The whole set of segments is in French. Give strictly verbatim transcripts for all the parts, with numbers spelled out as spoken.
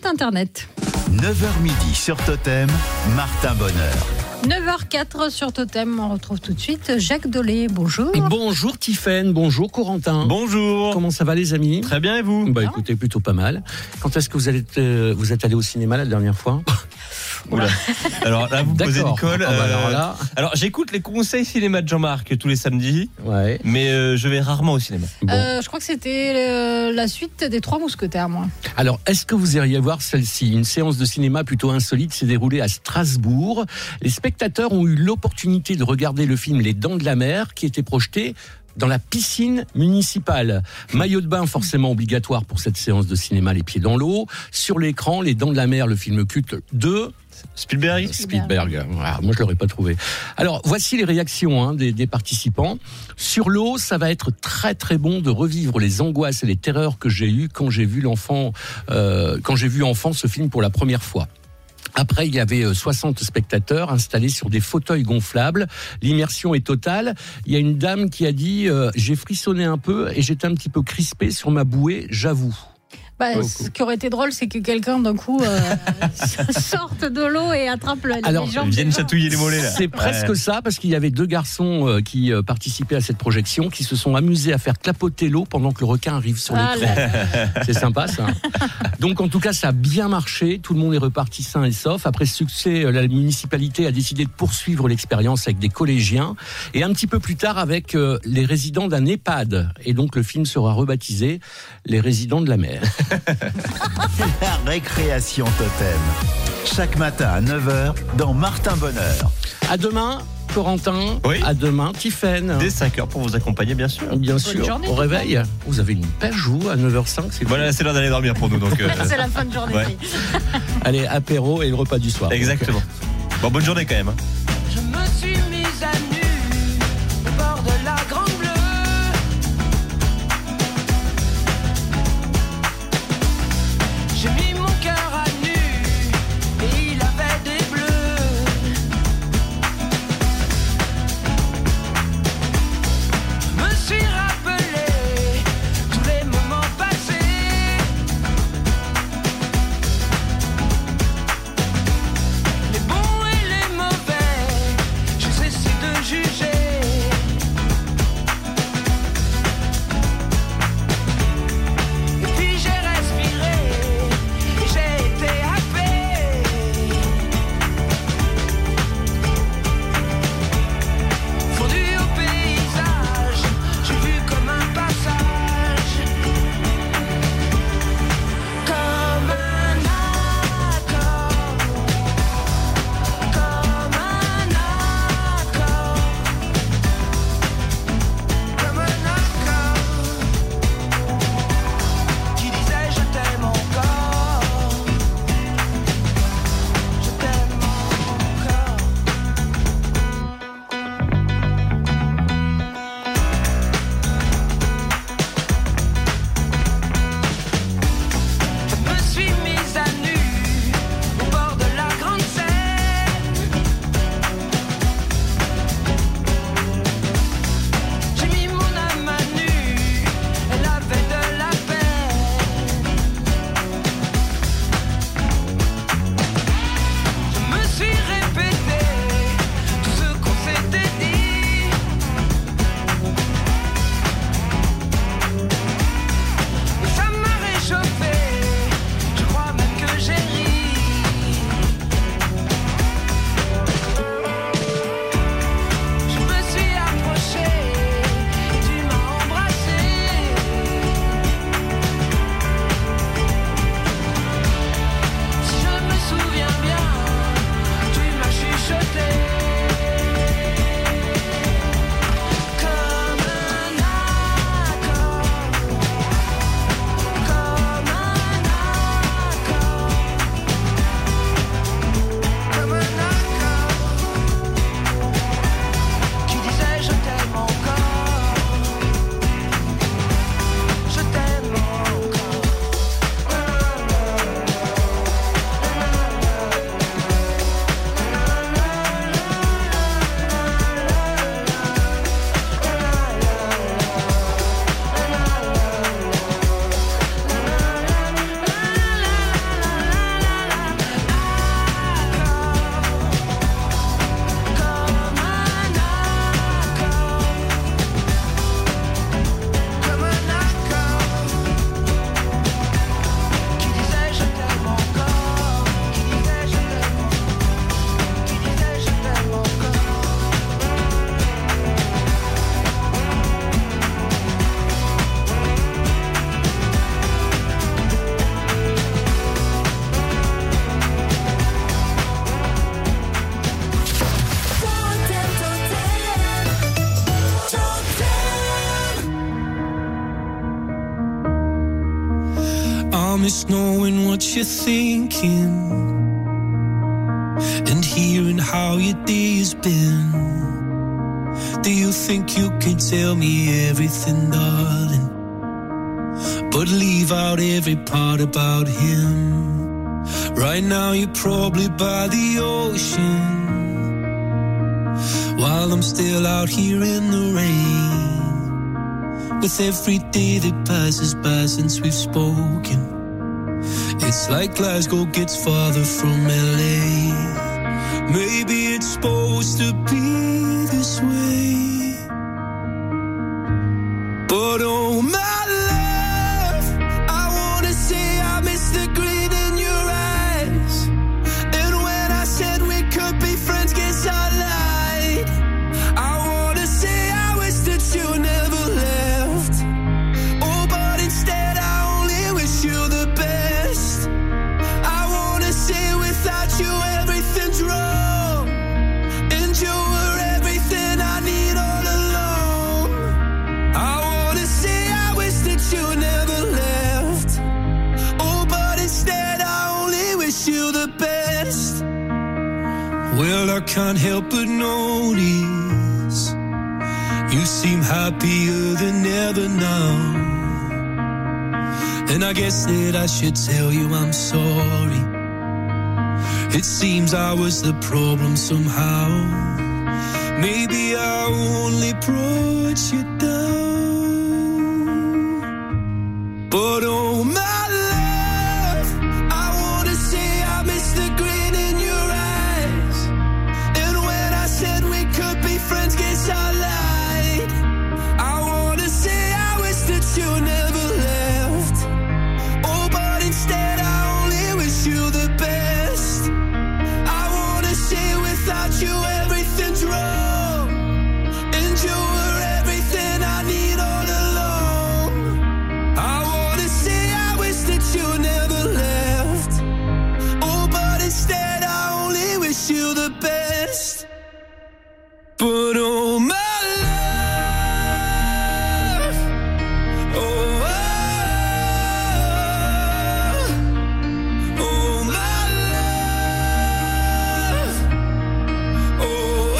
site internet. neuf heures midi sur Totem, Martin Bonheur. neuf heures quatre sur Totem, on retrouve tout de suite Jacques Dolé. Bonjour. Bonjour Tiffaine, bonjour Corentin. Bonjour. Comment ça va les amis ? Très bien et vous ? Bah écoutez, plutôt pas mal. Quand est-ce que vous, allez, euh, vous êtes allé au cinéma la dernière fois ? Oula. Alors là, vous me posez une colle. Ah bah alors euh, là. Alors j'écoute les conseils cinéma de Jean-Marc tous les samedis, Ouais. mais euh, je vais rarement au cinéma. Bon. Euh, je crois que c'était euh, la suite des Trois Mousquetaires, moi. Alors, est-ce que vous iriez voir celle-ci ? Une séance de cinéma plutôt insolite s'est déroulée à Strasbourg. Les spectateurs ont eu l'opportunité de regarder le film Les Dents de la Mer, qui était projeté dans la piscine municipale. Maillot de bain forcément obligatoire pour cette séance de cinéma, les pieds dans l'eau. Sur l'écran, Les Dents de la Mer, le film culte de Spielberg. Spielberg. Ah, moi, je l'aurais pas trouvé. Alors, voici les réactions hein, des, des participants. Sur l'eau, ça va être très très bon de revivre les angoisses et les terreurs que j'ai eues quand j'ai vu l'enfant, euh, quand j'ai vu enfant ce film pour la première fois. Après, il y avait soixante spectateurs installés sur des fauteuils gonflables. L'immersion est totale. Il y a une dame qui a dit euh, « J'ai frissonné un peu et j'étais un petit peu crispé sur ma bouée, j'avoue ». Bah, oh, ce qui aurait été drôle, c'est que quelqu'un, d'un coup, euh, sorte de l'eau et attrape le, Alors, les jambes. Ils viennent chatouiller les mollets là. C'est presque Ouais. ça, parce qu'il y avait deux garçons euh, qui euh, participaient à cette projection, qui se sont amusés à faire clapoter l'eau pendant que le requin arrive sur Ah l'écran. là là. C'est sympa, ça. Donc, en tout cas, ça a bien marché. Tout le monde est reparti sain et sauf. Après ce succès, euh, la municipalité a décidé de poursuivre l'expérience avec des collégiens. Et un petit peu plus tard, avec euh, les résidents d'un EHPAD. Et donc, le film sera rebaptisé Les Résidents de la Mer. La récréation Totem. Chaque matin à neuf heures dans Martin Bonheur. À demain, Corentin. Oui. À demain, Tiffaine. Dès cinq heures pour vous accompagner, bien sûr. Bien Bonne sûr, journée, au réveil. Vous avez une pêche, vous, à neuf heures cinq. C'est Voilà, c'est l'heure d'aller dormir pour nous. Donc, euh, C'est la fin de journée. Ouais. Allez, apéro et le repas du soir. exactement. Bon, bonne journée quand même. hein. Je me suis mise à nu au bord de la Grande Bleue. J'ai mis mon cœur à nu et il avait des bleus. Je me suis rappelé tous les moments passés. Les bons et les mauvais, j'ai cessé de juger. Et puis j'ai respiré just knowing what you're thinking and hearing how your day has been. Do you think you can tell me everything, darling, but leave out every part about him? Right now you're probably by the ocean, while I'm still out here in the rain. With every day that passes by since we've spoken, it's like Glasgow gets farther from L A. Maybe it's supposed to be this way, but oh my love, I wanna say I miss the grin in your eyes. And when I said we could be friends, guess I lied. I wanna say I wish that you never left. Oh, but instead I only wish you the best. I wanna say without you everything's wrong, and you were everything I need all along. I wanna say I wish that you never left. Oh, but instead I only wish you the best. Well, I can't help but notice you seem happier than ever now. And I guess that I should tell you I'm sorry. It seems I was the problem somehow. Maybe I only brought you down. But oh my love, I wanna say I miss the grin in your eyes. And when I said we could be friends, guess I lied. I wanna say I wish that you never left. Oh, but instead I only wish you the best. I wanna say without you everything's wrong, and you were everything I need all along. I wanna say I wish that you never left. Oh, but instead I only wish you the best. But oh my love, oh, oh, oh my love, oh,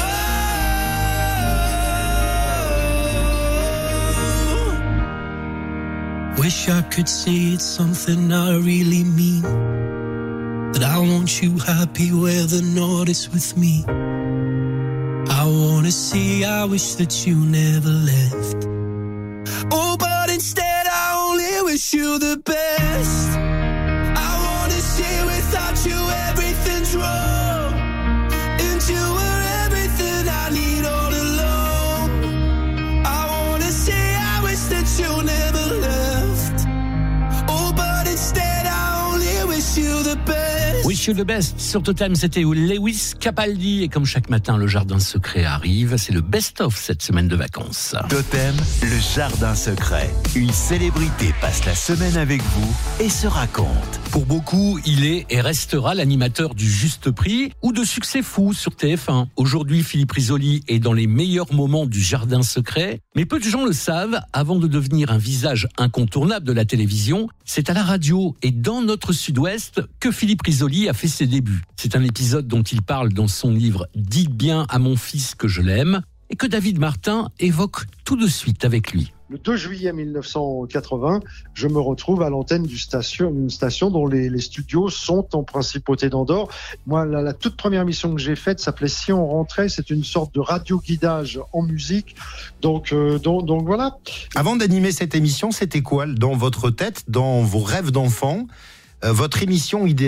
oh. Wish I could say it's something I really mean, that I want you happy where the north is with me. I wanna say I wish that you never left. Oh, but instead I only wish you the best. I wanna say without you everything's wrong, and you were everything I need all along. I wanna say I wish that you never left. Oh, but instead I only wish you the best. Wish you the best sur Totem, c'était Lewis Capaldi. Et comme chaque matin, le jardin secret arrive, c'est le best-of cette semaine de vacances. Totem, le jardin secret. Une célébrité passe la semaine avec vous et se raconte. Pour beaucoup, il est et restera l'animateur du Juste Prix ou de Succès Fou sur T F un. Aujourd'hui, Philippe Risoli est dans les meilleurs moments du jardin secret. Mais peu de gens le savent, avant de devenir un visage incontournable de la télévision, c'est à la radio et dans notre sud-ouest que Philippe Risoli a fait ses débuts. C'est un épisode dont il parle dans son livre « Dites bien à mon fils que je l'aime » et que David Martin évoque tout de suite avec lui. Le deux juillet mille neuf cent quatre-vingts, je me retrouve à l'antenne d'une station, une station dont les, les studios sont en principauté d'Andorre. Moi, la, la toute première mission que j'ai faite s'appelait « Si on rentrait », c'est une sorte de radio-guidage en musique. Donc, euh, donc, donc voilà. Avant d'animer cette émission, c'était quoi dans votre tête, dans vos rêves d'enfant, euh, votre émission idéale ?